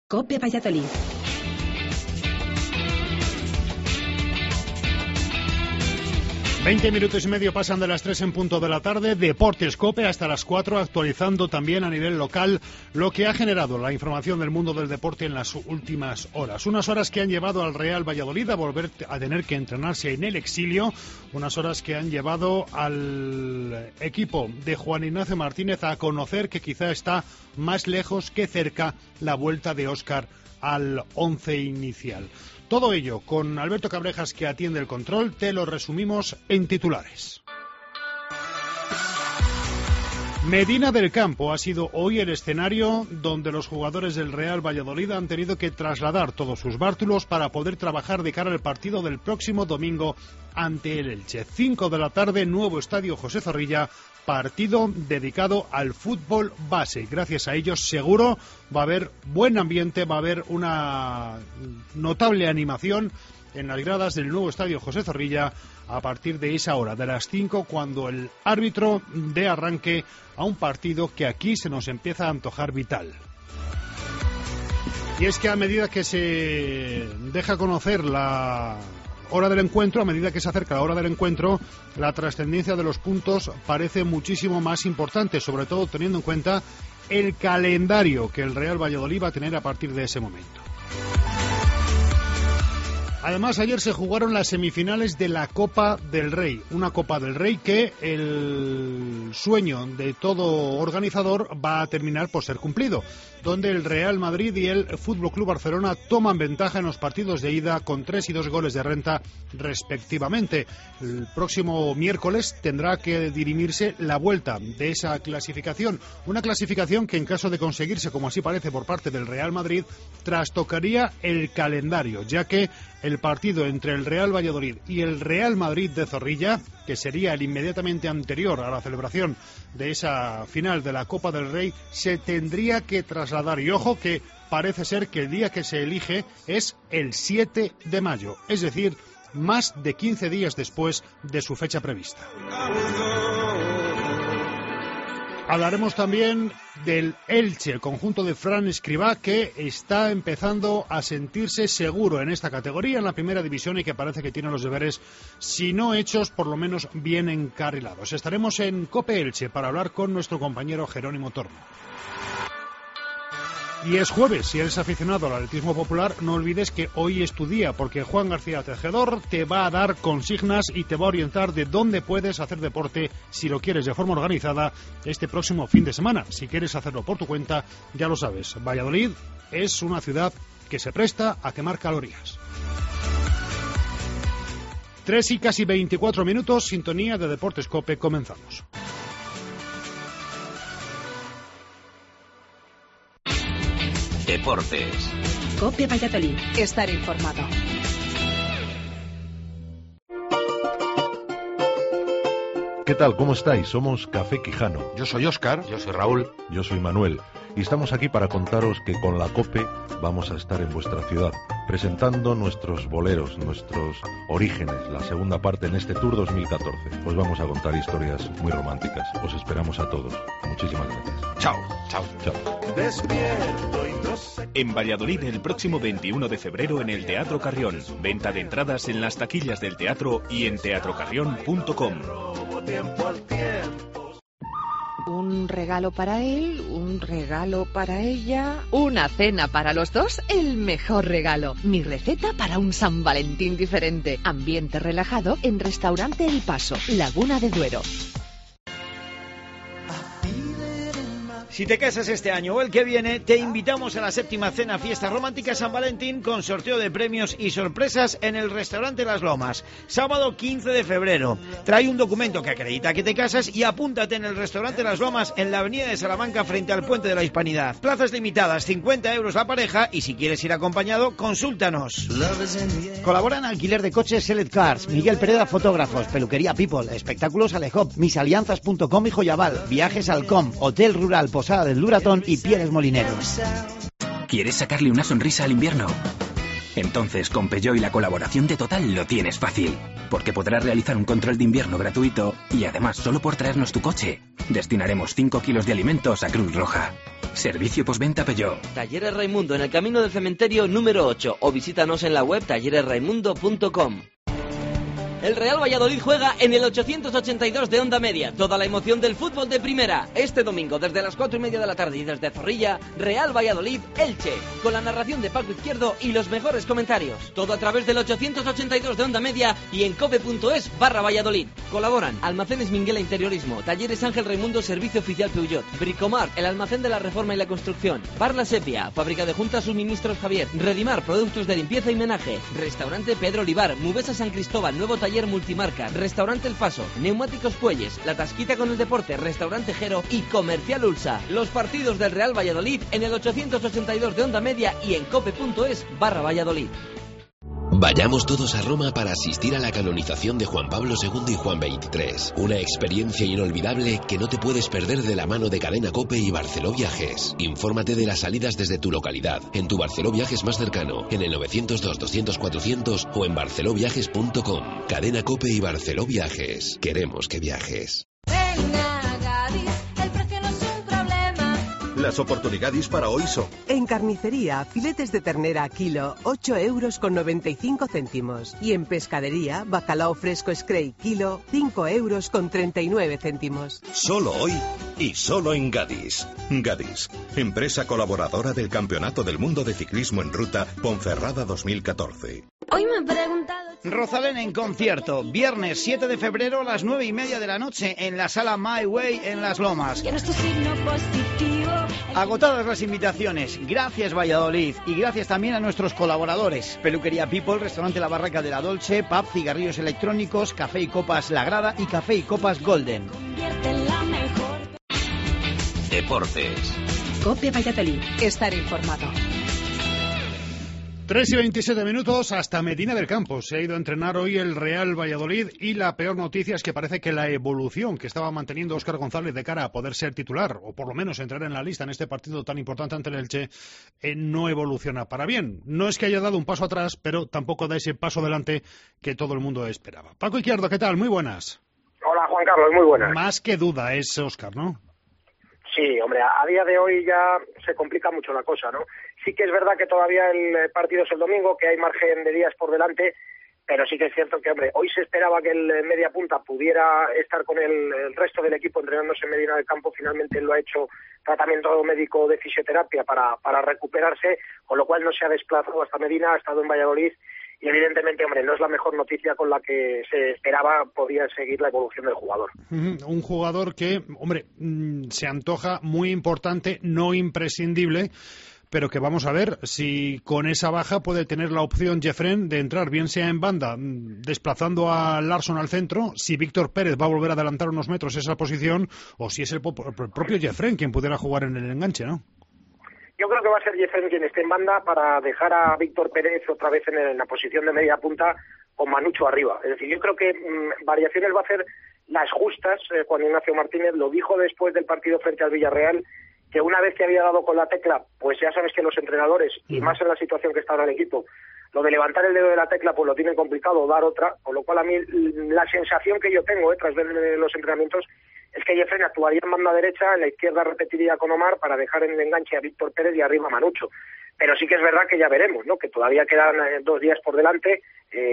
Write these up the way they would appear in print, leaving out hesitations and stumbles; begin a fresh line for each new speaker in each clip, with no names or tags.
COPE Valladolid.
Minutos y medio pasan de las 3 en punto de la tarde. Deportes COPE hasta las 4, actualizando también a nivel local lo que ha generado la información del mundo del deporte en las últimas horas. Unas horas que han llevado al Real Valladolid a volver a tener que entrenarse en el exilio. Unas horas que han llevado al equipo de Juan Ignacio Martínez a conocer que quizá está más lejos que cerca la vuelta de Óscar al once inicial. Todo ello con Alberto Cabrejas, que atiende el control. Te lo resumimos en titulares. Medina del Campo ha sido hoy el escenario donde los jugadores del Real Valladolid han tenido que trasladar todos sus bártulos para poder trabajar de cara al partido del próximo domingo ante el Elche. 5 de la tarde, nuevo estadio José Zorrilla, partido dedicado al fútbol base. Gracias a ellos seguro va a haber buen ambiente, va a haber una notable animación en las gradas del nuevo estadio José Zorrilla a partir de esa hora, de las 5, cuando el árbitro dé arranque a un partido que aquí se nos empieza a antojar vital. Y es que a medida que se deja conocer la hora del encuentro, a medida que se acerca la hora del encuentro, la trascendencia de los puntos parece muchísimo más importante, sobre todo teniendo en cuenta el calendario que el Real Valladolid va a tener a partir de ese momento. Además, ayer se jugaron las semifinales de la Copa del Rey, una Copa del Rey que el sueño de todo organizador va a terminar por ser cumplido, donde el Real Madrid y el Fútbol Club Barcelona toman ventaja en los partidos de ida con 3 y 2 goles de renta respectivamente. El próximo miércoles tendrá que dirimirse la vuelta de esa clasificación, una clasificación que en caso de conseguirse, como así parece por parte del Real Madrid, trastocaría el calendario, ya que el partido entre el Real Valladolid y el Real Madrid de Zorrilla, que sería el inmediatamente anterior a la celebración de esa final de la Copa del Rey, se tendría que trasladar. Y ojo que parece ser que el día que se elige es el 7 de mayo, es decir, más de 15 días después de su fecha prevista. Hablaremos también del Elche, el conjunto de Fran Escribá, que está empezando a sentirse seguro en esta categoría, en la primera división, y que parece que tiene los deberes, si no hechos, por lo menos bien encarrilados. Estaremos en COPE Elche para hablar con nuestro compañero Jerónimo Torno. Y es jueves, si eres aficionado al atletismo popular, no olvides que hoy es tu día, porque Juan García Tejedor te va a dar consignas y te va a orientar de dónde puedes hacer deporte si lo quieres de forma organizada este próximo fin de semana. Si quieres hacerlo por tu cuenta, ya lo sabes, Valladolid es una ciudad que se presta a quemar calorías. 3 y casi 24 minutos, sintonía de Deportes COPE, comenzamos.
Deportes.
COPE Valladolid.
Estar informado.
¿Qué tal? ¿Cómo estáis? Somos Café Quijano.
Yo soy Óscar.
Yo soy Raúl.
Yo soy Manuel. Y estamos aquí para contaros que con la COPE vamos a estar en vuestra ciudad, presentando nuestros boleros, nuestros orígenes, la segunda parte en este Tour 2014. Os vamos a contar historias muy románticas. Os esperamos a todos. Muchísimas gracias.
Chao. Chao.
Chao.
En Valladolid el próximo 21 de febrero en el Teatro Carrión. Venta de entradas en las taquillas del teatro y en teatrocarrión.com.
Un regalo para él, un regalo para ella, una cena para los dos, el mejor regalo. Mi receta para un San Valentín diferente. Ambiente relajado en Restaurante El Paso, Laguna de Duero.
Si te casas este año o el que viene, te invitamos a la 7ª Cena Fiesta Romántica San Valentín con sorteo de premios y sorpresas en el Restaurante Las Lomas. Sábado 15 de febrero. Trae un documento que acredita que te casas y apúntate en el Restaurante Las Lomas en la avenida de Salamanca frente al Puente de la Hispanidad. Plazas limitadas, 50 euros la pareja, y si quieres ir acompañado, consúltanos. Colaboran Alquiler de Coches Select Cars, Miguel Pereda Fotógrafos, Peluquería People, Espectáculos Alejop, Misalianzas.com y Joyaval, Viajes Alcom, Hotel Rural Posada del Duratón y Pieles Molineros.
¿Quieres sacarle una sonrisa al invierno? Entonces con Peugeot y la colaboración de Total lo tienes fácil, porque podrás realizar un control de invierno gratuito y además solo por traernos tu coche destinaremos 5 kilos de alimentos a Cruz Roja. Servicio postventa Peugeot.
Talleres Raimundo en el camino del cementerio número 8 o visítanos en la web talleresraimundo.com. El Real Valladolid juega en el 882 de Onda Media. Toda la emoción del fútbol de primera. Este domingo, desde las 4:30 de la tarde y desde Zorrilla, Real Valladolid Elche. Con la narración de Paco Izquierdo y los mejores comentarios. Todo a través del 882 de Onda Media y en cope.es/Valladolid. Colaboran Almacenes Minguela Interiorismo, Talleres Ángel Raimundo Servicio Oficial Peugeot, Bricomart, el almacén de la reforma y la construcción, Bar La Sepia, Fábrica de Juntas Suministros Javier, Redimar, productos de limpieza y menaje, Restaurante Pedro Olivar, Mubesa San Cristóbal, Nuevo Taller Multimarca, Restaurante El Paso, Neumáticos Puelles, La Tasquita con el Deporte, Restaurante Jero y Comercial Ulsa. Los partidos del Real Valladolid en el 882 de Onda Media y en cope.es/Valladolid.
Vayamos todos a Roma para asistir a la canonización de Juan Pablo II y Juan XXIII. Una experiencia inolvidable que no te puedes perder de la mano de Cadena COPE y Barceló Viajes. Infórmate de las salidas desde tu localidad, en tu Barceló Viajes más cercano, en el 902-200-400 o en barceloviajes.com. Cadena COPE y Barceló Viajes. Queremos que viajes.
Las oportunidades para hoy son:
en carnicería, filetes de ternera a kilo, 8,95 €. Y en pescadería, bacalao fresco Scray kilo, 5,39 €.
Solo hoy y solo en Gadis. Gadis, empresa colaboradora del Campeonato del Mundo de Ciclismo en Ruta Ponferrada 2014.
Hoy me he preguntado... Rosalén en concierto, viernes 7 de febrero a las 9:30 de la noche en la sala My Way en Las Lomas. Agotadas las invitaciones. Gracias Valladolid y gracias también a nuestros colaboradores. Peluquería People, Restaurante La Barraca de la Dolce, pub, cigarrillos electrónicos, Café y Copas La Grada y Café y Copas Golden.
Deportes.
Cope Valladolid.
Estar informado.
3:27 hasta Medina del Campo. Se ha ido a entrenar hoy el Real Valladolid y la peor noticia es que parece que la evolución que estaba manteniendo Óscar González de cara a poder ser titular o por lo menos entrar en la lista en este partido tan importante ante el Elche no evoluciona para bien. No es que haya dado un paso atrás, pero tampoco da ese paso adelante que todo el mundo esperaba. Paco Izquierdo, ¿qué tal? Muy buenas.
Hola Juan Carlos, muy buenas.
Más que duda es Óscar, ¿no?
Sí, hombre, a día de hoy ya se complica mucho la cosa, ¿no? Sí que es verdad que todavía el partido es el domingo, que hay margen de días por delante, pero sí que es cierto que, hombre, hoy se esperaba que el media punta pudiera estar con el resto del equipo entrenándose en Medina del Campo. Finalmente él lo ha hecho tratamiento médico de fisioterapia para recuperarse, con lo cual no se ha desplazado hasta Medina, ha estado en Valladolid. Y evidentemente, hombre, no es la mejor noticia con la que se esperaba podía seguir la evolución del jugador.
Un jugador que, hombre, se antoja muy importante, no imprescindible, pero que vamos a ver si con esa baja puede tener la opción Jeffren de entrar, bien sea en banda, desplazando a Larsson al centro, si Víctor Pérez va a volver a adelantar unos metros esa posición, o si es el propio Jeffren quien pudiera jugar en el enganche, ¿no?
Yo creo que va a ser Jeffren quien esté en banda para dejar a Víctor Pérez otra vez en la posición de media punta con Manucho arriba. Es decir, yo creo que variaciones va a hacer las justas. Juan Ignacio Martínez lo dijo después del partido frente al Villarreal, que una vez que había dado con la tecla, pues ya sabes que los entrenadores, y más en la situación que está ahora el equipo, lo de levantar el dedo de la tecla pues lo tienen complicado, dar otra, con lo cual a mí la sensación que yo tengo tras ver los entrenamientos es que Jeffren actuaría en banda derecha, en la izquierda repetiría con Omar para dejar en el enganche a Víctor Pérez y arriba a Manucho. Pero sí que es verdad que ya veremos, ¿no? Que todavía quedan 2 días por delante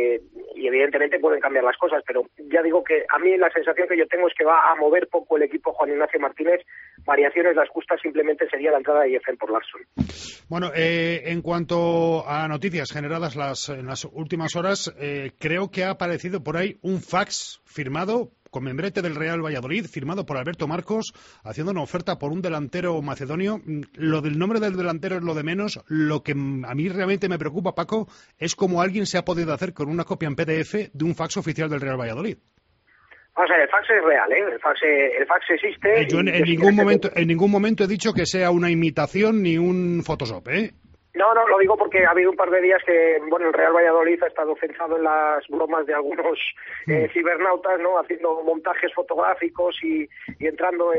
y evidentemente pueden cambiar las cosas, pero ya digo que a mí la sensación que yo tengo es que va a mover poco el equipo Juan Ignacio Martínez. Variaciones las justas simplemente sería la entrada de Jeffren por Larsson.
Bueno, en cuanto a noticias generadas en las últimas horas, creo que ha aparecido por ahí un fax firmado con membrete del Real Valladolid, firmado por Alberto Marcos, haciendo una oferta por un delantero macedonio. Lo del nombre del delantero es lo de menos. Lo que a mí realmente me preocupa, Paco, es cómo alguien se ha podido hacer con una copia en PDF de un fax oficial del Real Valladolid.
O sea, el fax es real, ¿eh? El fax existe.
Yo en ningún momento he dicho que sea una imitación ni un Photoshop, ¿eh?
No, lo digo porque ha habido un par de días que, bueno, el Real Valladolid ha estado censado en las bromas de algunos cibernautas, ¿no? Haciendo montajes fotográficos y entrando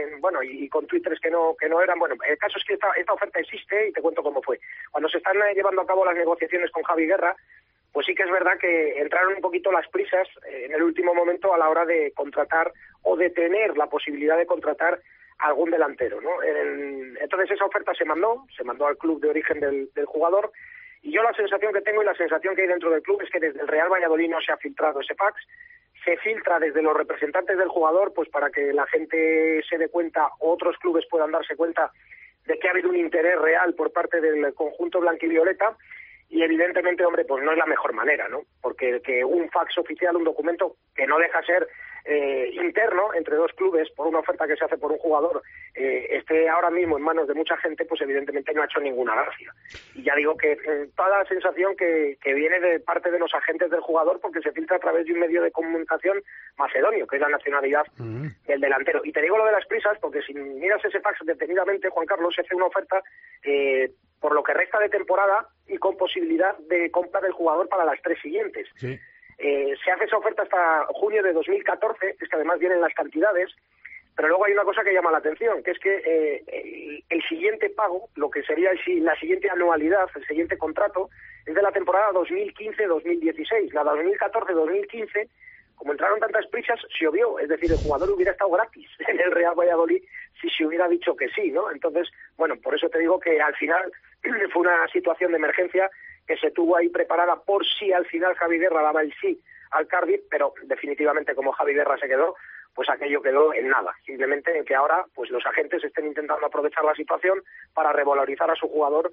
y con twitters que no eran. Bueno, el caso es que esta oferta existe y te cuento cómo fue. Cuando se están llevando a cabo las negociaciones con Javi Guerra, pues sí que es verdad que entraron un poquito las prisas en el último momento a la hora de contratar o de tener la posibilidad de contratar algún delantero, ¿no? Entonces esa oferta se mandó al club de origen del jugador, y yo la sensación que tengo y la sensación que hay dentro del club es que desde el Real Valladolid no se ha filtrado ese fax, se filtra desde los representantes del jugador, pues para que la gente se dé cuenta, o otros clubes puedan darse cuenta de que ha habido un interés real por parte del conjunto blanquivioleta, y evidentemente, hombre, pues no es la mejor manera, ¿no? Porque que un fax oficial, un documento que no deja ser interno entre dos clubes por una oferta que se hace por un jugador, esté ahora mismo en manos de mucha gente, pues evidentemente no ha hecho ninguna gracia. Y ya digo que toda la sensación que viene de parte de los agentes del jugador, porque se filtra a través de un medio de comunicación macedonio, que es la nacionalidad del delantero. Y te digo lo de las prisas, porque si miras ese fax detenidamente, Juan Carlos, se hace una oferta por lo que resta de temporada y con posibilidad de compra del jugador para las 3 siguientes.
Sí.
Se hace esa oferta hasta junio de 2014, es que además vienen las cantidades, pero luego hay una cosa que llama la atención, que es que el siguiente pago, lo que sería la siguiente anualidad, el siguiente contrato, es de la temporada 2015-2016. La 2014-2015, como entraron tantas prisas, se obvió, es decir, el jugador hubiera estado gratis en el Real Valladolid si se hubiera dicho que sí, ¿no? Entonces, bueno, por eso te digo que al final fue una situación de emergencia que se tuvo ahí preparada por si al final Javi Guerra daba el sí al Cardiff, pero definitivamente como Javi Guerra se quedó, pues aquello quedó en nada. Simplemente en que ahora pues los agentes estén intentando aprovechar la situación para revalorizar a su jugador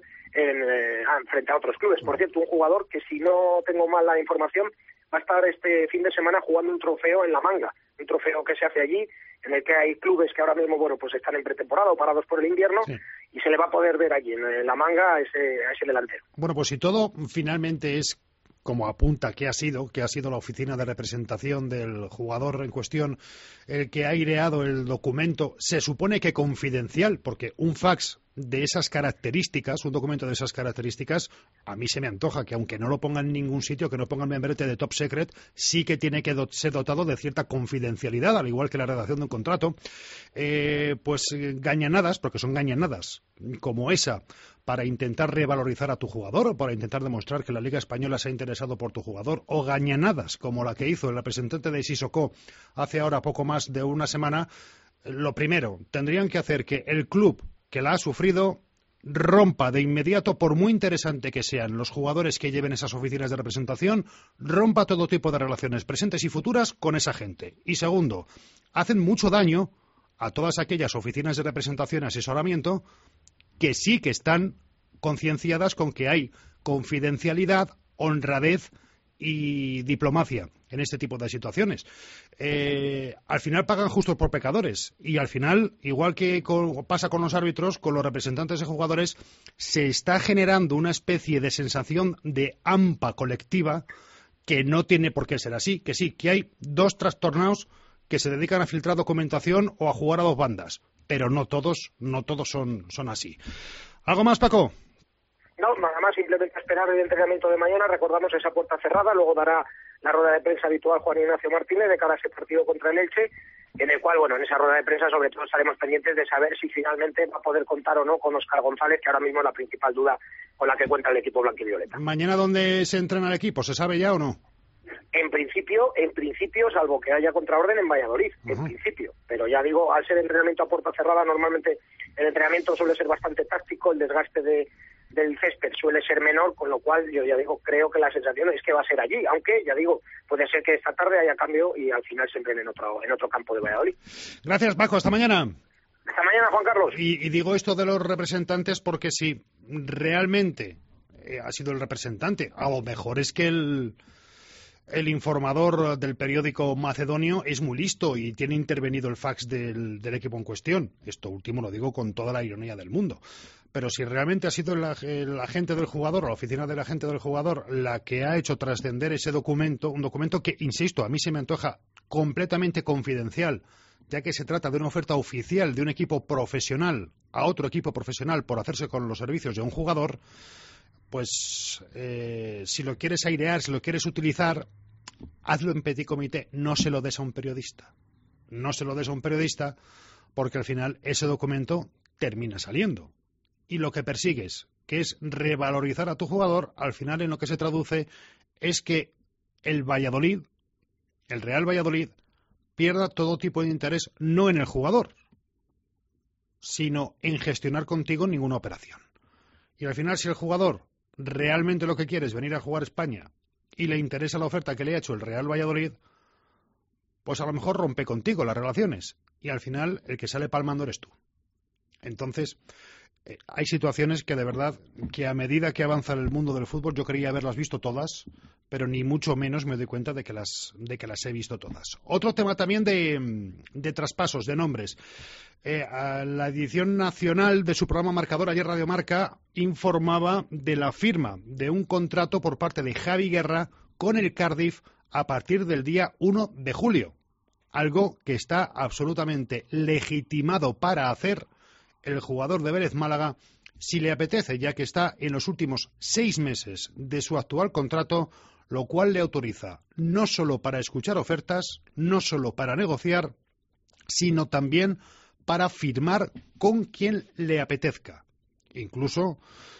frente a otros clubes. Por cierto, un jugador que, si no tengo mal la información, va a estar este fin de semana jugando un trofeo en La Manga, un trofeo que se hace allí, en el que hay clubes que ahora mismo, bueno, pues están en pretemporada o parados por el invierno, sí, y se le va a poder ver allí en La Manga a ese delantero.
Bueno, pues si todo finalmente es como apunta que ha sido la oficina de representación del jugador en cuestión el que ha aireado el documento, se supone que confidencial, porque un fax de esas características, un documento de esas características, a mí se me antoja que, aunque no lo pongan en ningún sitio, que no pongan membrete de top secret, sí que tiene que ser dotado de cierta confidencialidad, al igual que la redacción de un contrato. Pues gañanadas, porque son gañanadas como esa, para intentar revalorizar a tu jugador o para intentar demostrar que la Liga Española se ha interesado por tu jugador, o gañanadas como la que hizo el representante de Sissoko hace ahora poco más de una semana. Lo primero, tendrían que hacer que el club que la ha sufrido rompa de inmediato, por muy interesante que sean los jugadores que lleven esas oficinas de representación, rompa todo tipo de relaciones presentes y futuras con esa gente. Y segundo, hacen mucho daño a todas aquellas oficinas de representación y asesoramiento que sí que están concienciadas con que hay confidencialidad, honradez y diplomacia en este tipo de situaciones. Al final pagan justos por pecadores, y al final, igual que pasa con los árbitros, con los representantes de jugadores, se está generando una especie de sensación de hampa colectiva que no tiene por qué ser así, que hay dos trastornados que se dedican a filtrar documentación o a jugar a dos bandas, pero no todos son así. ¿Algo más, Paco?
No, nada más, simplemente esperar el entrenamiento de mañana. Recordamos esa puerta cerrada, luego dará la rueda de prensa habitual Juan Ignacio Martínez de cara a ese partido contra el Elche, en el cual, bueno, en esa rueda de prensa sobre todo estaremos pendientes de saber si finalmente va a poder contar o no con Óscar González, que ahora mismo es la principal duda con la que cuenta el equipo blanquivioleta.
¿Mañana dónde se entrena el equipo? ¿Se sabe ya o no?
En principio, salvo que haya contraorden en Valladolid, en principio. Pero ya digo, al ser entrenamiento a puerta cerrada, normalmente el entrenamiento suele ser bastante táctico, el desgaste del césped suele ser menor, con lo cual yo ya digo, creo que la sensación es que va a ser allí, aunque ya digo, puede ser que esta tarde haya cambio y al final se entrene en otro campo de Valladolid.
Gracias, Paco, hasta mañana.
Hasta mañana, Juan Carlos.
Y digo esto de los representantes porque si realmente ha sido el representante, a lo mejor es que el informador del periódico macedonio es muy listo y tiene intervenido el fax del equipo en cuestión. Esto último lo digo con toda la ironía del mundo. Pero si realmente ha sido el agente del jugador o la oficina del agente del jugador la que ha hecho trascender ese documento, un documento que, insisto, a mí se me antoja completamente confidencial, ya que se trata de una oferta oficial de un equipo profesional a otro equipo profesional por hacerse con los servicios de un jugador, pues si lo quieres airear, si lo quieres utilizar, hazlo en petit comité, no se lo des a un periodista. No se lo des a un periodista porque al final ese documento termina saliendo. Y lo que persigues, que es revalorizar a tu jugador, al final en lo que se traduce es que el Real Valladolid, pierda todo tipo de interés, no en el jugador, sino en gestionar contigo ninguna operación. Y al final, si el jugador realmente lo que quiere es venir a jugar a España y le interesa la oferta que le ha hecho el Real Valladolid, pues a lo mejor rompe contigo las relaciones y al final el que sale palmando eres tú. Entonces, hay situaciones que de verdad, que a medida que avanza el mundo del fútbol, yo creía haberlas visto todas, pero ni mucho menos me doy cuenta de que las he visto todas. Otro tema también de traspasos, de nombres. A la edición nacional de su programa Marcador, ayer Radio Marca informaba de la firma de un contrato por parte de Javi Guerra con el Cardiff a partir del día 1 de julio. Algo que está absolutamente legitimado para hacer el jugador de Vélez Málaga si le apetece, ya que está en los últimos 6 meses de su actual contrato, lo cual le autoriza no solo para escuchar ofertas, no solo para negociar, sino también para firmar con quien le apetezca. Incluso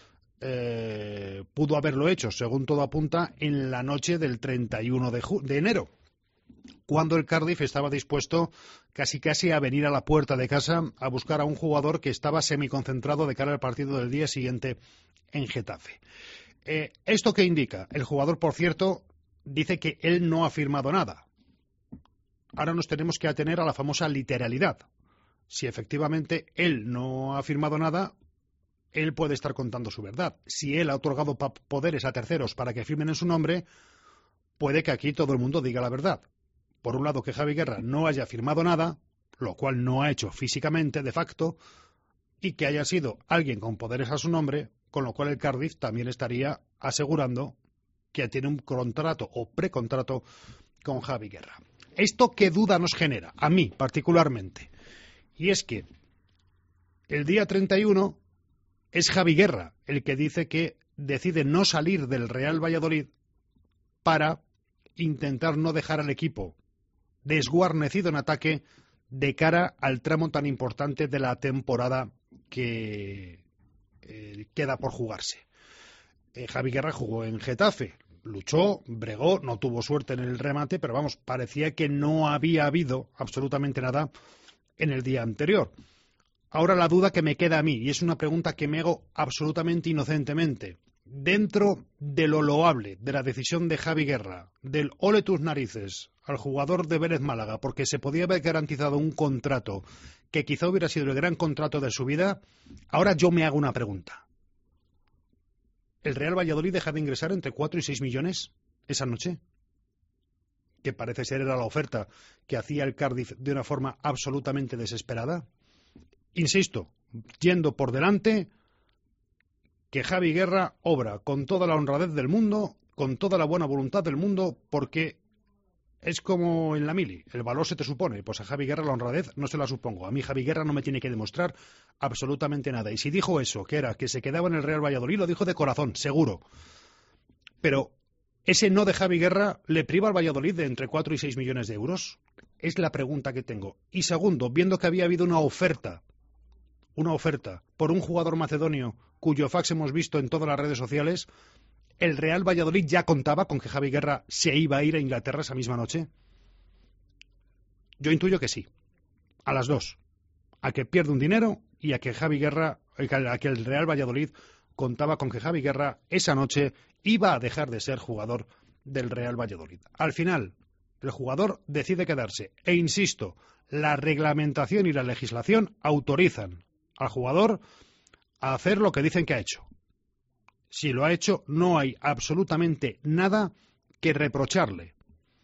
pudo haberlo hecho, según todo apunta, en la noche del 31 de enero, cuando el Cardiff estaba dispuesto casi a venir a la puerta de casa a buscar a un jugador que estaba semiconcentrado de cara al partido del día siguiente en Getafe. ¿Esto qué indica? El jugador, por cierto, dice que él no ha firmado nada. Ahora nos tenemos que atener a la famosa literalidad. Si efectivamente él no ha firmado nada, él puede estar contando su verdad. Si él ha otorgado poderes a terceros para que firmen en su nombre, puede que aquí todo el mundo diga la verdad. Por un lado, que Javi Guerra no haya firmado nada, lo cual no ha hecho físicamente, de facto, y que haya sido alguien con poderes a su nombre, con lo cual el Cardiff también estaría asegurando que tiene un contrato o precontrato con Javi Guerra. ¿Esto qué duda nos genera? A mí, particularmente. Y es que el día 31 es Javi Guerra el que dice que decide no salir del Real Valladolid para intentar no dejar al equipo desguarnecido en ataque de cara al tramo tan importante de la temporada que queda por jugarse. Javi Guerra jugó en Getafe, luchó, bregó, no tuvo suerte en el remate, pero vamos, parecía que no había habido absolutamente nada en el día anterior. Ahora la duda que me queda a mí, y es una pregunta que me hago absolutamente inocentemente, dentro de lo loable de la decisión de Javi Guerra, del ole tus narices al jugador de Vélez Málaga, porque se podía haber garantizado un contrato que quizá hubiera sido el gran contrato de su vida, ahora yo me hago una pregunta. ¿El Real Valladolid deja de ingresar entre 4 y 6 millones esa noche? Que parece ser era la oferta que hacía el Cardiff de una forma absolutamente desesperada. Insisto, yendo por delante, que Javi Guerra obra con toda la honradez del mundo, con toda la buena voluntad del mundo, porque es como en la mili, el valor se te supone, pues a Javi Guerra la honradez no se la supongo. A mí Javi Guerra no me tiene que demostrar absolutamente nada. Y si dijo eso, que era que se quedaba en el Real Valladolid, lo dijo de corazón, seguro. Pero ¿ese no de Javi Guerra le priva al Valladolid de entre 4 y 6 millones de euros? Es la pregunta que tengo. Y segundo, viendo que había habido una oferta por un jugador macedonio cuyo fax hemos visto en todas las redes sociales, ¿el Real Valladolid ya contaba con que Javi Guerra se iba a ir a Inglaterra esa misma noche? Yo intuyo que sí, a las dos, a que pierde un dinero y a que Javi Guerra, a que el Real Valladolid contaba con que Javi Guerra esa noche iba a dejar de ser jugador del Real Valladolid. Al final, el jugador decide quedarse, e insisto, la reglamentación y la legislación autorizan al jugador a hacer lo que dicen que ha hecho. Si lo ha hecho, no hay absolutamente nada que reprocharle.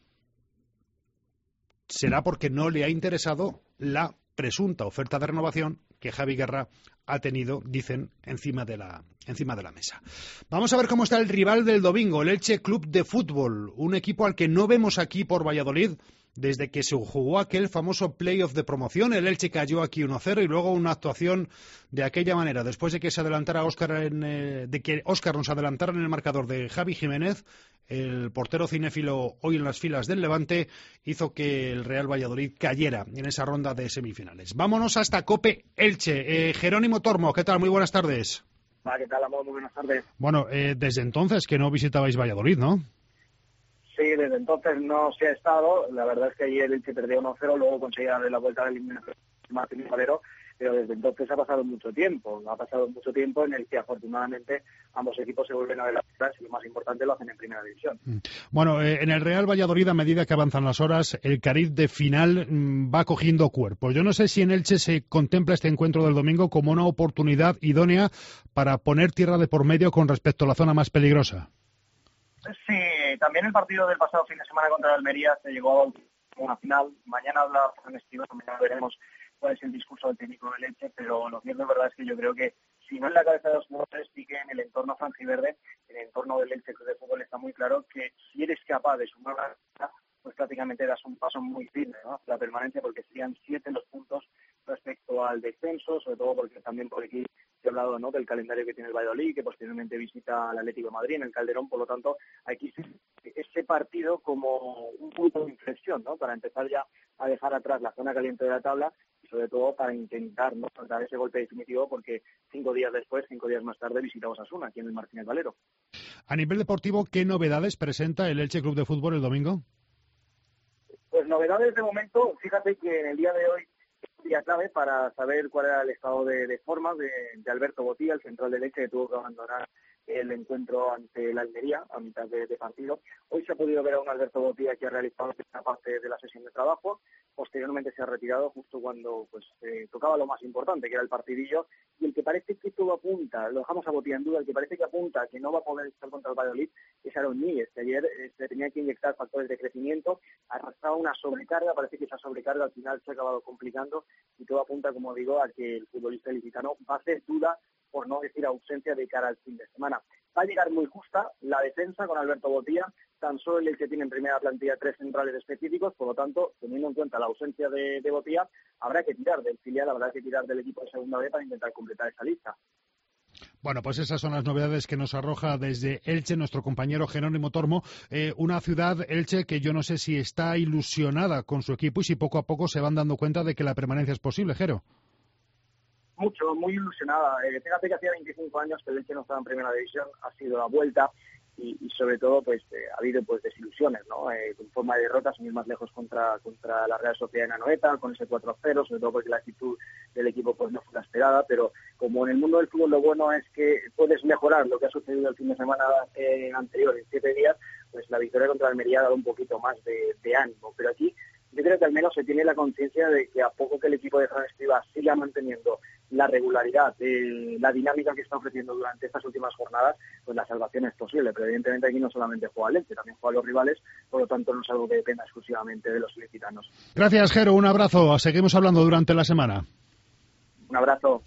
Será porque no le ha interesado la presunta oferta de renovación que Javi Guerra ha tenido, dicen, encima de la mesa. Vamos a ver cómo está el rival del domingo, el Elche Club de Fútbol, un equipo al que no vemos aquí por Valladolid desde que se jugó aquel famoso playoff de promoción. El Elche cayó aquí 1-0 y luego una actuación de aquella manera, después de que se adelantara de que Óscar nos adelantara en el marcador de Javi Jiménez, el portero cinéfilo hoy en las filas del Levante, hizo que el Real Valladolid cayera en esa ronda de semifinales. Vámonos hasta Cope Elche. Jerónimo Tormo, ¿qué tal? Muy buenas tardes.
¿Qué tal, amor? Muy buenas tardes.
Bueno, desde entonces que no visitabais Valladolid, ¿no?
Sí, desde entonces no se ha estado. La verdad es que ayer el Elche perdió 1-0, luego conseguía darle la vuelta del Martín Madero, pero desde entonces ha pasado mucho tiempo en el que afortunadamente ambos equipos se vuelven a ver las caras y lo más importante lo hacen en primera división.
Bueno, en el Real Valladolid, a medida que avanzan las horas, el cariz de final va cogiendo cuerpo. Yo no sé si en Elche se contempla este encuentro del domingo como una oportunidad idónea para poner tierra de por medio con respecto a la zona más peligrosa.
Sí, también el partido del pasado fin de semana contra el Almería se llegó a una final. Mañana habla Fran Escribá, mañana veremos cuál es el discurso del técnico del Elche, pero lo cierto es verdad es que yo creo que si no en la cabeza de los jugadores, sí que en el entorno franjiverde, en el entorno del Elche Club de Fútbol está muy claro que si eres capaz de sumar la pues prácticamente das un paso muy firme, ¿no?, hacia la permanencia, porque serían 7 los puntos respecto al descenso, sobre todo porque también por aquí se ha hablado, ¿no?, del calendario que tiene el Valladolid, que posteriormente visita al Atlético de Madrid en el Calderón, por lo tanto aquí sí, ese partido como un punto de inflexión, ¿no?, para empezar ya a dejar atrás la zona caliente de la tabla y sobre todo para intentar, ¿no?, dar ese golpe definitivo, porque 5 días más tarde visitamos a Osasuna, aquí en el Martínez Valero.
A nivel deportivo, ¿qué novedades presenta el Elche Club de Fútbol el domingo?
Pues novedades de momento, fíjate que en el día de hoy es un día clave para saber cuál era el estado de forma de Alberto Botía, el central del Elche, que tuvo que abandonar el encuentro ante la Almería a mitad de partido. Hoy se ha podido ver a un Alberto Botía que ha realizado esta parte de la sesión de trabajo. Posteriormente se ha retirado justo cuando tocaba lo más importante, que era el partidillo, y el que parece que todo apunta, lo dejamos a Botía en duda, el que parece que apunta que no va a poder estar contra el Valladolid es Aaron Míguez, que ayer se tenía que inyectar factores de crecimiento, arrastraba una sobrecarga, parece que esa sobrecarga al final se ha acabado complicando y todo apunta, como digo, a que el futbolista ilicitano va a hacer duda, por no decir ausencia, de cara al fin de semana. Va a llegar muy justa la defensa con Alberto Botía, tan solo el que tiene en primera plantilla 3 centrales específicos, por lo tanto, teniendo en cuenta la ausencia de Botía, habrá que tirar del filial, habrá que tirar del equipo de segunda B para intentar completar esa lista.
Bueno, pues esas son las novedades que nos arroja desde Elche nuestro compañero Jerónimo Tormo, una ciudad, Elche, que yo no sé si está ilusionada con su equipo y si poco a poco se van dando cuenta de que la permanencia es posible, Jero.
Mucho, muy ilusionada. Fíjate que hacía 25 años que el Elche no estaba en primera división, ha sido la vuelta y sobre todo pues ha habido pues desilusiones, ¿no? Con forma de derrotas, sin ir más lejos contra la Real Sociedad de Anoeta, con ese 4-0, sobre todo porque la actitud del equipo pues no fue la esperada, pero como en el mundo del fútbol lo bueno es que puedes mejorar lo que ha sucedido el fin de semana anterior, en 7 días, pues la victoria contra Almería ha dado un poquito más de ánimo, pero aquí yo creo que al menos se tiene la conciencia de que a poco que el equipo de Fran Escribá siga manteniendo la regularidad, la dinámica que está ofreciendo durante estas últimas jornadas, pues la salvación es posible. Pero evidentemente aquí no solamente juega el Elche, también juega los rivales, por lo tanto no es algo que dependa exclusivamente de los ilicitanos.
Gracias, Jero, un abrazo. Seguimos hablando durante la semana.
Un abrazo.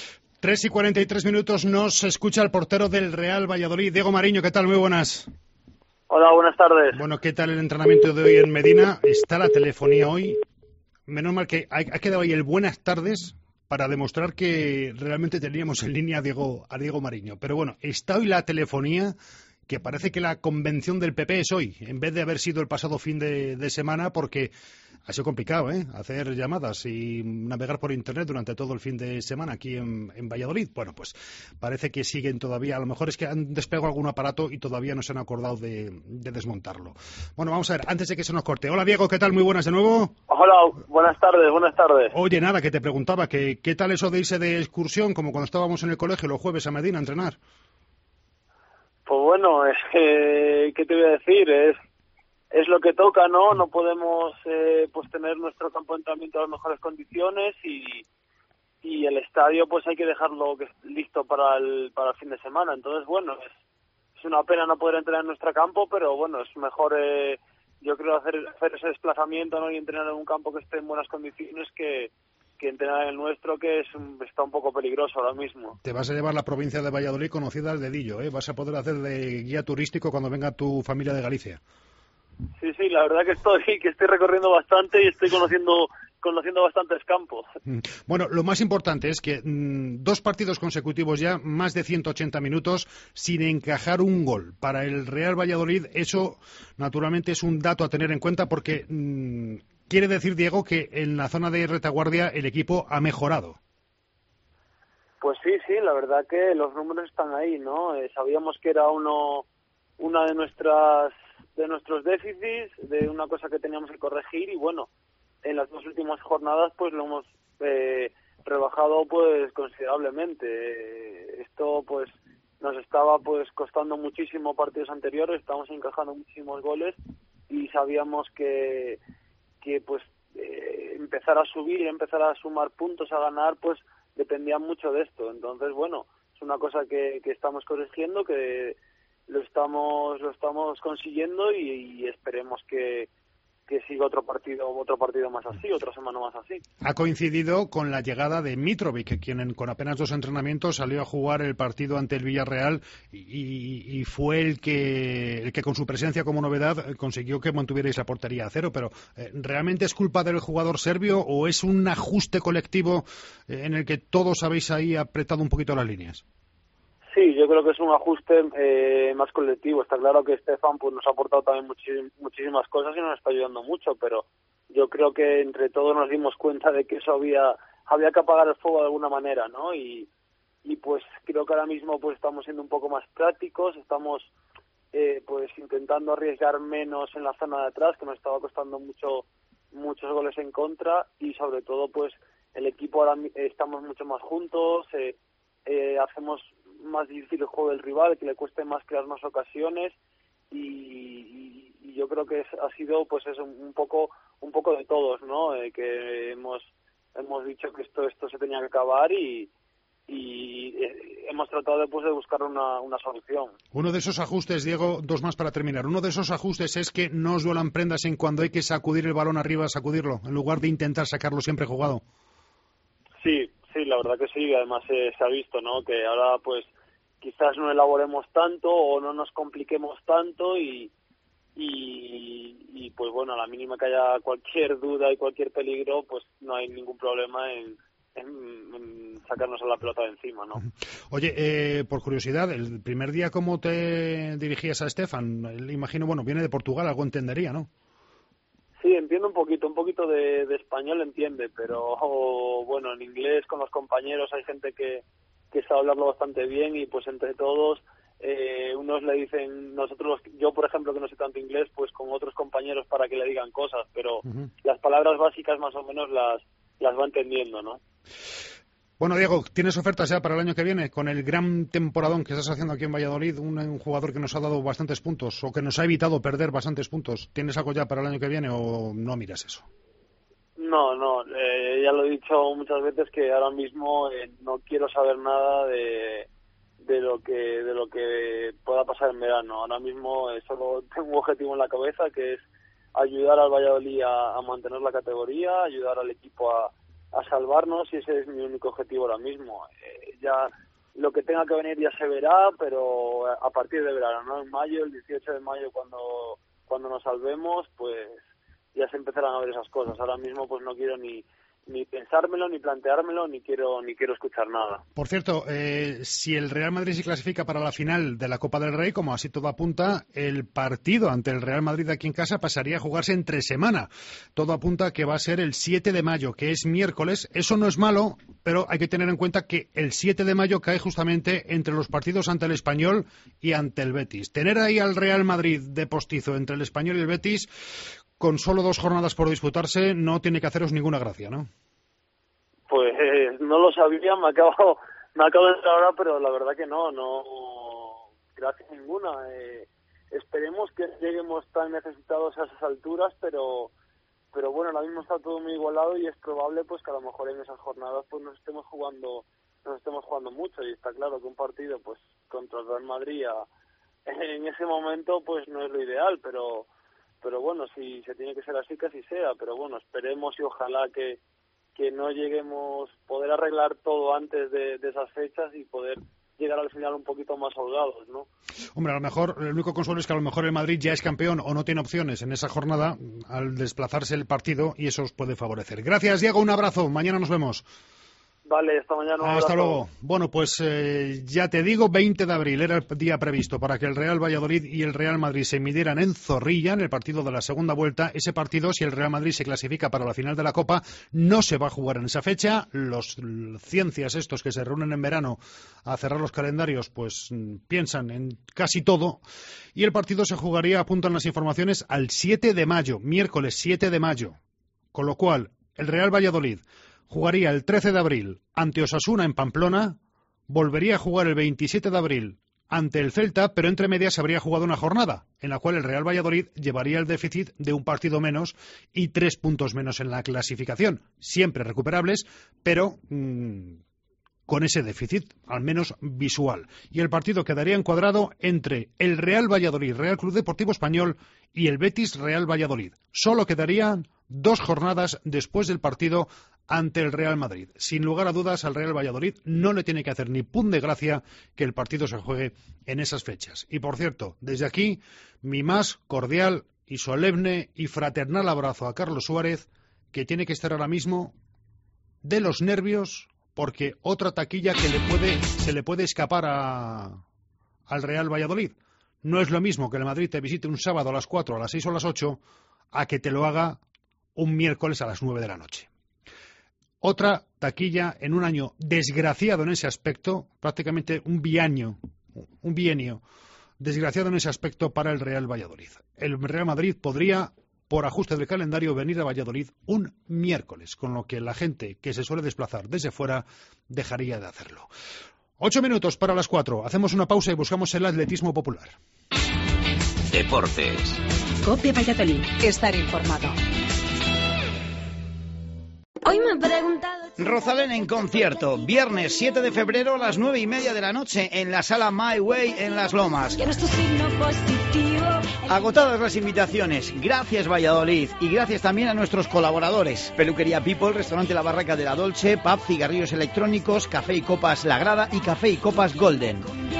3:43 nos escucha el portero del Real Valladolid, Diego Mariño. ¿Qué tal? Muy buenas.
Hola, buenas tardes.
Bueno, ¿qué tal el entrenamiento de hoy en Medina? ¿Está la telefonía hoy? Menos mal que ha quedado ahí el buenas tardes para demostrar que realmente teníamos en línea a Diego Mariño. Pero bueno, está hoy la telefonía, que parece que la convención del PP es hoy, en vez de haber sido el pasado fin de semana, porque ha sido complicado, hacer llamadas y navegar por Internet durante todo el fin de semana aquí en Valladolid. Bueno, pues parece que siguen todavía. A lo mejor es que han despegado algún aparato y todavía no se han acordado de desmontarlo. Bueno, vamos a ver, antes de que se nos corte. Hola, Diego, ¿qué tal? Muy buenas de nuevo.
Hola, buenas tardes.
Oye, nada, que te preguntaba, ¿qué tal eso de irse de excursión, como cuando estábamos en el colegio los jueves a Medina a entrenar?
Pues bueno, ¿qué te voy a decir? Es lo que toca, ¿no? No podemos pues tener nuestro campo de entrenamiento en las mejores condiciones y el estadio pues hay que dejarlo listo para el fin de semana. Entonces, bueno, es una pena no poder entrenar en nuestro campo, pero bueno, es mejor, yo creo, hacer ese desplazamiento, ¿no? Y entrenar en un campo que esté en buenas condiciones que entrenar en el nuestro, que está un poco peligroso ahora mismo.
Te vas a llevar la provincia de Valladolid conocida al dedillo, ¿eh? Vas a poder hacer de guía turístico cuando venga tu familia de Galicia.
Sí, la verdad que estoy recorriendo bastante y estoy conociendo bastantes campos.
Bueno, lo más importante es que 2 partidos consecutivos ya, más de 180 minutos, sin encajar un gol. Para el Real Valladolid eso, naturalmente, es un dato a tener en cuenta porque quiere decir, Diego, que en la zona de retaguardia el equipo ha mejorado.
Pues sí, la verdad que los números están ahí, ¿no? Sabíamos que era una de nuestros déficits, de una cosa que teníamos que corregir y bueno, en las 2 últimas jornadas pues lo hemos rebajado pues considerablemente. Esto pues nos estaba pues costando muchísimo partidos anteriores, estamos encajando muchísimos goles y sabíamos que pues empezar a subir, empezar a sumar puntos, a ganar, pues dependía mucho de esto. Entonces, bueno, es una cosa que estamos corrigiendo, que lo estamos consiguiendo y esperemos que siga otro partido más así, otra semana más así.
Ha coincidido con la llegada de Mitrovic, quien con apenas 2 entrenamientos salió a jugar el partido ante el Villarreal y fue el que con su presencia como novedad consiguió que mantuvierais la portería a 0. Pero ¿realmente es culpa del jugador serbio o es un ajuste colectivo en el que todos habéis ahí apretado un poquito las líneas?
Sí, yo creo que es un ajuste más colectivo. Está claro que Stefan pues nos ha aportado también muchísimas cosas y nos está ayudando mucho, pero yo creo que entre todos nos dimos cuenta de que eso había que apagar el fuego de alguna manera, ¿no? Y pues creo que ahora mismo pues estamos siendo un poco más prácticos, estamos pues intentando arriesgar menos en la zona de atrás, que nos estaba costando muchos goles en contra, y sobre todo pues el equipo ahora estamos mucho más juntos, hacemos más difícil el juego del rival, que le cueste más crearnos ocasiones y yo creo que ha sido pues eso, un poco de todos, ¿no? Que hemos dicho que esto se tenía que acabar y hemos tratado de buscar una solución.
Uno de esos ajustes, Diego, 2 más para terminar. Uno de esos ajustes es que no os duelan prendas en cuando hay que sacudir el balón arriba, sacudirlo, en lugar de intentar sacarlo siempre jugado.
Sí, la verdad que sí. Además se ha visto, ¿no? Que ahora pues quizás no elaboremos tanto o no nos compliquemos tanto y pues bueno, a la mínima que haya cualquier duda y cualquier peligro, pues no hay ningún problema en sacarnos a la pelota de encima, ¿no?
Oye, por curiosidad, el primer día, ¿cómo te dirigías a Stefan? Imagino, bueno, viene de Portugal, algo entendería, ¿no?
Sí, entiendo un poquito de español entiende, pero bueno, en inglés con los compañeros hay gente que sabe hablarlo bastante bien y pues entre todos unos le dicen, yo por ejemplo que no sé tanto inglés, pues con otros compañeros para que le digan cosas, pero las palabras básicas más o menos las va entendiendo, ¿no?
Bueno, Diego, ¿tienes ofertas ya para el año que viene? Con el gran temporadón que estás haciendo aquí en Valladolid, un jugador que nos ha dado bastantes puntos o que nos ha evitado perder bastantes puntos. ¿Tienes algo ya para el año que viene o no miras eso?
No, ya lo he dicho muchas veces que ahora mismo no quiero saber nada de lo que pueda pasar en verano. Ahora mismo solo tengo un objetivo en la cabeza, que es ayudar al Valladolid a mantener la categoría, ayudar al equipo a salvarnos, y ese es mi único objetivo ahora mismo. Ya lo que tenga que venir ya se verá, pero a partir de verano, ¿no? En mayo, el 18 de mayo, cuando nos salvemos, pues ya se empezarán a ver esas cosas. Ahora mismo pues no quiero ni pensármelo, ni planteármelo, ni quiero escuchar nada.
Por cierto, si el Real Madrid se clasifica para la final de la Copa del Rey, como así todo apunta, el partido ante el Real Madrid aquí en casa pasaría a jugarse entre semana. Todo apunta que va a ser el 7 de mayo, que es miércoles. Eso no es malo, pero hay que tener en cuenta que el 7 de mayo cae justamente entre los partidos ante el Español y ante el Betis. Tener ahí al Real Madrid de postizo entre el Español y el Betis, con solo 2 jornadas por disputarse, no tiene que haceros ninguna gracia, ¿no?
Pues no lo sabía, me acabo de entrar ahora, pero la verdad que no gracia ninguna. Esperemos que lleguemos tan necesitados a esas alturas, pero bueno, ahora mismo está todo muy igualado y es probable pues que a lo mejor en esas jornadas pues nos estemos jugando mucho, y está claro que un partido pues contra el Real Madrid en ese momento pues no es lo ideal, pero bueno, si se tiene que ser así, que así sea. Pero bueno, esperemos y ojalá que no lleguemos, poder arreglar todo antes de esas fechas y poder llegar al final un poquito más holgados, ¿no?
Hombre, a lo mejor, el único consuelo es que a lo mejor el Madrid ya es campeón o no tiene opciones en esa jornada al desplazarse el partido, y eso os puede favorecer. Gracias, Diego, un abrazo, mañana nos vemos.
Vale, hasta mañana.
Hasta luego. Bueno, pues ya te digo, 20 de abril era el día previsto para que el Real Valladolid y el Real Madrid se midieran en Zorrilla en el partido de la segunda vuelta. Ese partido, si el Real Madrid se clasifica para la final de la Copa, no se va a jugar en esa fecha. Los ciencias estos que se reúnen en verano a cerrar los calendarios, pues piensan en casi todo. Y el partido se jugaría, apuntan las informaciones, al 7 de mayo, miércoles 7 de mayo. Con lo cual, el Real Valladolid jugaría el 13 de abril ante Osasuna en Pamplona, volvería a jugar el 27 de abril ante el Celta, pero entre medias se habría jugado una jornada en la cual el Real Valladolid llevaría el déficit de un partido menos y 3 puntos menos en la clasificación, siempre recuperables, pero con ese déficit, al menos visual. Y el partido quedaría encuadrado entre el Real Valladolid, Real Club Deportivo Español, y el Betis Real Valladolid. Solo quedarían 2 jornadas después del partido ante el Real Madrid. Sin lugar a dudas, al Real Valladolid no le tiene que hacer ni pun de gracia que el partido se juegue en esas fechas. Y por cierto, desde aquí, mi más cordial y solemne y fraternal abrazo a Carlos Suárez, que tiene que estar ahora mismo de los nervios, porque otra taquilla que se le puede escapar al Real Valladolid. No es lo mismo que el Madrid te visite un sábado a las 4, a las 6 o a las 8, a que te lo haga un miércoles a las 9 de la noche. Otra taquilla en un año desgraciado en ese aspecto, prácticamente un bienio desgraciado en ese aspecto para el Real Valladolid. El Real Madrid podría, por ajuste del calendario, venir a Valladolid un miércoles, con lo que la gente que se suele desplazar desde fuera dejaría de hacerlo. 8 minutos para las 4. Hacemos una pausa y buscamos el atletismo popular.
Deportes.
COPE Valladolid.
Estar informado.
Hoy me he preguntado...
Rosalén en concierto, viernes 7 de febrero a las 9:30 de la noche en la sala My Way en Las Lomas. Agotadas las invitaciones, gracias Valladolid y gracias también a nuestros colaboradores. Peluquería People, Restaurante La Barraca de la Dolce, pub, cigarrillos electrónicos, Café y Copas La Grada y Café y Copas Golden.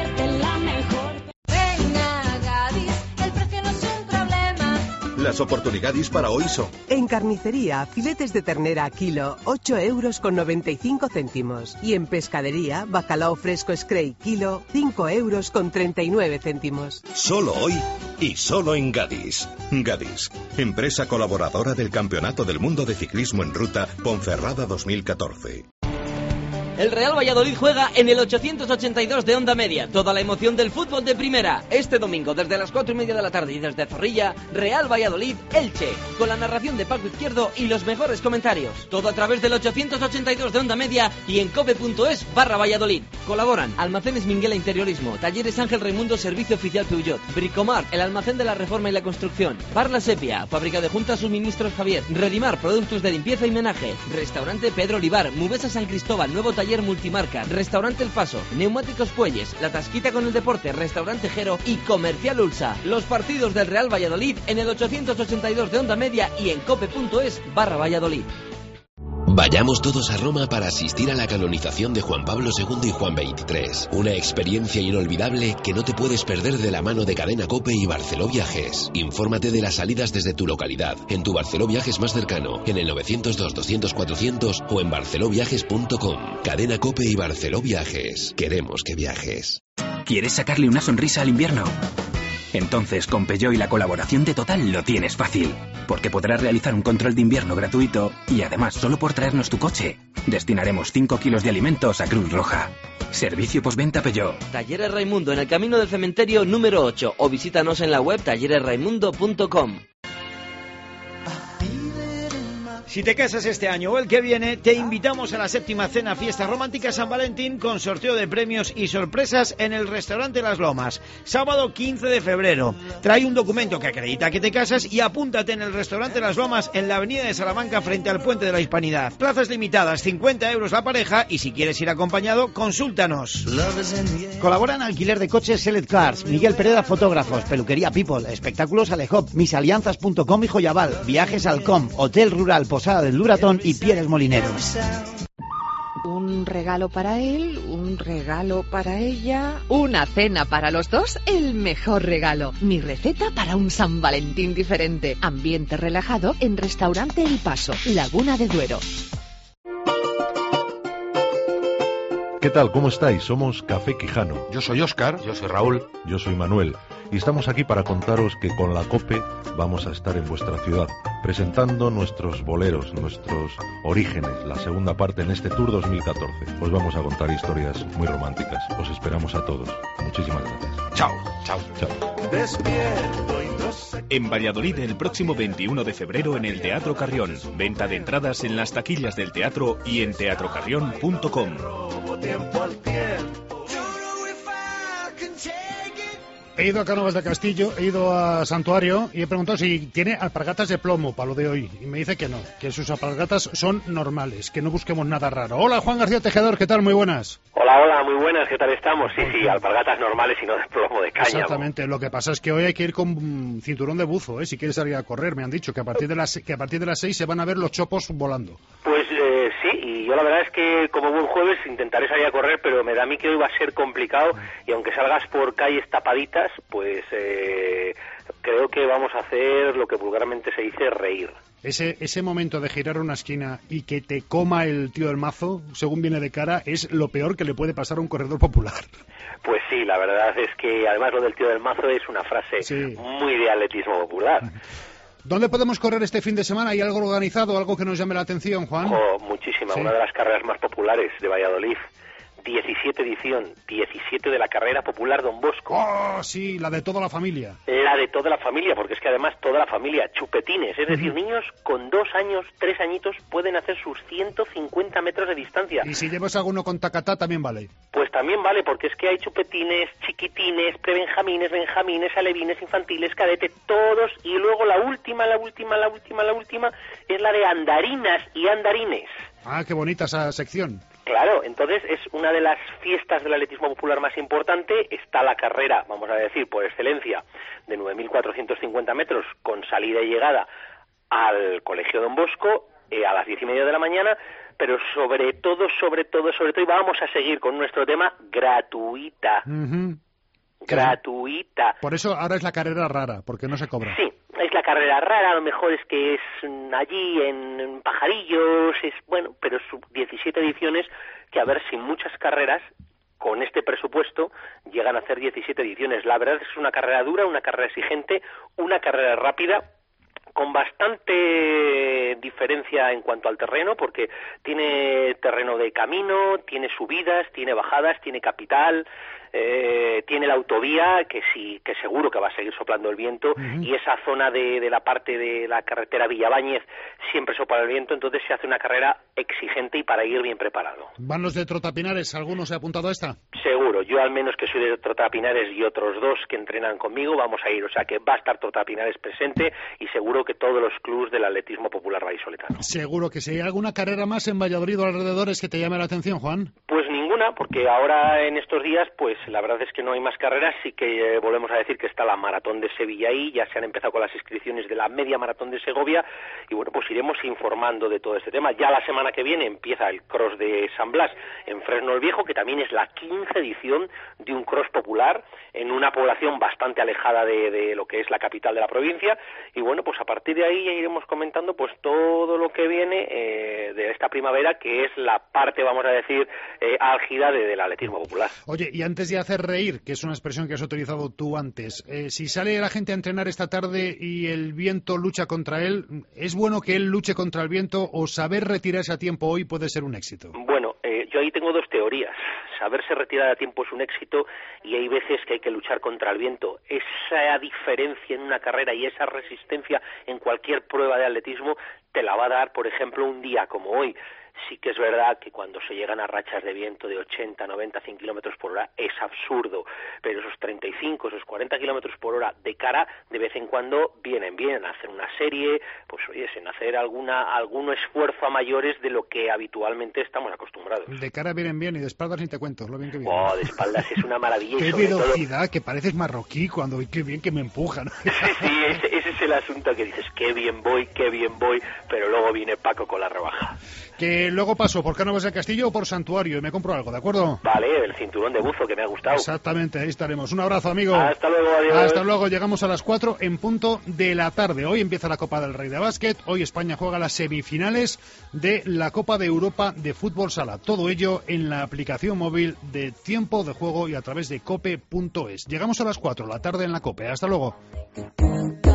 Las oportunidades para hoy son:
en carnicería, filetes de ternera a kilo, 8,95 euros. Y en pescadería, bacalao fresco Scray kilo, 5,39 euros.
Solo hoy y solo en Gadis. Gadis, empresa colaboradora del Campeonato del Mundo de Ciclismo en Ruta Ponferrada 2014.
El Real Valladolid juega en el 882 de Onda Media. Toda la emoción del fútbol de primera. Este domingo, desde las 4:30 de la tarde y desde Zorrilla, Real Valladolid Elche. Con la narración de Paco Izquierdo y los mejores comentarios. Todo a través del 882 de Onda Media y en cope.es/Valladolid. Colaboran Almacenes Minguela Interiorismo, Talleres Ángel Raimundo Servicio Oficial Peugeot, Bricomar, el almacén de la reforma y la construcción, Parla Sepia, Fábrica de Juntas Suministros Javier, Redimar, productos de limpieza y menaje, Restaurante Pedro Olivar, Mubesa San Cristóbal, Nuevo Taller Multimarca, Restaurante El Paso, Neumáticos Puelles, La Tasquita con el Deporte, Restaurante Jero y Comercial Ulsa. Los partidos del Real Valladolid en el 882 de Onda Media y en cope.es/Valladolid.
Vayamos todos a Roma para asistir a la canonización de Juan Pablo II y Juan XXIII. Una experiencia inolvidable que no te puedes perder de la mano de Cadena COPE y Barceló Viajes. Infórmate de las salidas desde tu localidad, en tu Barceló Viajes más cercano, en el 902-200-400 o en barceloviajes.com. Cadena COPE y Barceló Viajes. Queremos que viajes.
¿Quieres sacarle una sonrisa al invierno? Entonces, con Peugeot y la colaboración de Total lo tienes fácil, porque podrás realizar un control de invierno gratuito y además, solo por traernos tu coche, destinaremos 5 kilos de alimentos a Cruz Roja. Servicio postventa Peugeot.
Talleres Raimundo en el Camino del Cementerio número 8 o visítanos en la web talleresraimundo.com.
Si te casas este año o el que viene, te invitamos a la 7ª cena Fiesta Romántica San Valentín con sorteo de premios y sorpresas en el restaurante Las Lomas. Sábado 15 de febrero. Trae un documento que acredita que te casas y apúntate en el restaurante Las Lomas en la avenida de Salamanca frente al Puente de la Hispanidad. Plazas limitadas, 50 euros la pareja y si quieres ir acompañado, consúltanos. Colaboran Alquiler de Coches Select Cars, Miguel Pereda Fotógrafos, Peluquería People, Espectáculos Alejop, Misalianzas.com y Joyaval, Viajes Alcom, Hotel Rural Posada del Duratón y Pieres Molineros.
Un regalo para él, un regalo para ella, una cena para los dos, el mejor regalo. Mi receta para un San Valentín diferente. Ambiente relajado en Restaurante El Paso, Laguna de Duero.
¿Qué tal? ¿Cómo estáis? Somos Café Quijano.
Yo soy Óscar. Yo soy Raúl.
Yo soy Manuel. Y estamos aquí para contaros que con la COPE vamos a estar en vuestra ciudad, presentando nuestros boleros, nuestros orígenes, la segunda parte en este Tour 2014. Os vamos a contar historias muy románticas. Os esperamos a todos. Muchísimas gracias.
Chao. Chao.
Chao.
Despierto y
En Valladolid el próximo 21 de febrero en el Teatro Carrión. Venta de entradas en las taquillas del teatro y en teatrocarrión.com.
He ido a Cánovas de Castillo, he ido a Santuario y he preguntado si tiene alpargatas de plomo para lo de hoy. Y me dice que no, que sus alpargatas son normales, que no busquemos nada raro. Hola, Juan García Tejedor, ¿qué tal? Muy buenas.
Hola, muy buenas, ¿qué tal estamos? Sí, alpargatas normales y no de plomo de cáñamo.
Exactamente, lo que pasa es que hoy hay que ir con cinturón de buzo, si quieres salir a correr. Me han dicho que a partir de las 6 se van a ver los chopos volando.
Pues sí, y yo la verdad es que como buen jueves intentaré salir a correr, pero me da a mí que hoy va a ser complicado y aunque salgas por calles tapaditas, pues creo que vamos a hacer lo que vulgarmente se dice reír.
Ese momento de girar una esquina y que te coma el tío del mazo, según viene de cara, es lo peor que le puede pasar a un corredor popular.
Pues sí, la verdad es que además lo del tío del mazo es una frase muy de atletismo popular.
¿Dónde podemos correr este fin de semana? ¿Hay algo organizado, algo que nos llame la atención, Juan?
Muchísima, una de las carreras más populares de Valladolid. 17 edición, 17 de la carrera popular Don Bosco.
¡Oh, sí! La de toda la familia.
La de toda la familia, porque es que además toda la familia, chupetines, es decir, niños con 2 años, 3 añitos pueden hacer sus 150 metros de distancia.
Y si llevas alguno con tacatá también vale.
Pues también vale, porque es que hay chupetines, chiquitines, prebenjamines, benjamines, alevines, infantiles, cadete, todos, y luego la última es la de andarinas y andarines.
Ah, qué bonita esa sección.
Claro, entonces es una de las fiestas del atletismo popular más importante. Está la carrera, vamos a decir, por excelencia, de 9.450 metros con salida y llegada al Colegio Don Bosco a las 10:30 de la mañana, pero sobre todo, y vamos a seguir con nuestro tema, gratuita. Gratuita.
Por eso ahora es la carrera rara, porque no se cobra.
Sí, es la carrera rara, a lo mejor es que es allí en Pajarillos, pero 17 ediciones que a ver si muchas carreras con este presupuesto llegan a hacer 17 ediciones. La verdad es que es una carrera dura, una carrera exigente, una carrera rápida, con bastante diferencia en cuanto al terreno, porque tiene terreno de camino, tiene subidas, tiene bajadas, tiene capital, tiene la autovía, que seguro que va a seguir soplando el viento, y esa zona de la parte de la carretera Villaváñez siempre sopla el viento, entonces se hace una carrera exigente y para ir bien preparado.
¿Van los de Trotapinares? ¿Alguno se ha apuntado a esta?
Seguro, yo al menos que soy de Trotapinares y otros 2 que entrenan conmigo, vamos a ir, o sea que va a estar Trotapinares presente y seguro que todos los clubs del atletismo popular vallisoletano.
Seguro que sí. ¿Hay alguna carrera más en Valladolid o alrededores que te llame la atención, Juan?
Pues ninguna, porque ahora en estos días, pues la verdad es que no hay más carreras, sí que volvemos a decir que está la Maratón de Sevilla ahí, ya se han empezado con las inscripciones de la Media Maratón de Segovia, y bueno, pues iremos informando de todo este tema. Ya la semana que viene empieza el Cross de San Blas en Fresno el Viejo, que también es la 15ª edición de un cross popular en una población bastante alejada de lo que es la capital de la provincia, y bueno, pues a partir de ahí ya iremos comentando pues todo lo que viene de esta primavera, que es la parte, vamos a decir, álgida del atletismo popular.
Oye, y antes de hacer reír, que es una expresión que has utilizado tú antes, si sale la gente a entrenar esta tarde y el viento lucha contra él, ¿es bueno que él luche contra el viento o saber retirarse a tiempo hoy puede ser un éxito?
Bueno, yo ahí tengo 2 teorías. Saberse retirar a tiempo es un éxito y hay veces que hay que luchar contra el viento. Esa diferencia en una carrera y esa resistencia en cualquier prueba de atletismo te la va a dar, por ejemplo, un día como hoy. Sí que es verdad que cuando se llegan a rachas de viento de 80, 90, 100 kilómetros por hora es absurdo, pero esos 35, esos 40 kilómetros por hora de cara, de vez en cuando vienen bien, hacer una serie, pues oye, sin hacer algún esfuerzo a mayores de lo que habitualmente estamos acostumbrados.
De cara vienen bien y de espaldas ni te cuento, lo bien que vienen.
Oh, de espaldas es una maravilla.
Qué velocidad, que pareces marroquí cuando qué bien que me empujan.
Sí, ese es el asunto que dices, qué bien voy, pero luego viene Paco con la rebaja.
Que luego paso por Cánovas de Castillo o por Santuario y me compro algo, ¿de acuerdo?
Vale, el cinturón de buzo que me ha gustado.
Exactamente, ahí estaremos. Un abrazo, amigo.
Hasta luego, adiós.
Hasta luego, llegamos a las 4 en punto de la tarde. Hoy empieza la Copa del Rey de Básquet, hoy España juega las semifinales de la Copa de Europa de Fútbol Sala. Todo ello en la aplicación móvil de Tiempo de Juego y a través de cope.es. Llegamos a las 4, la tarde en la COPE. Hasta luego.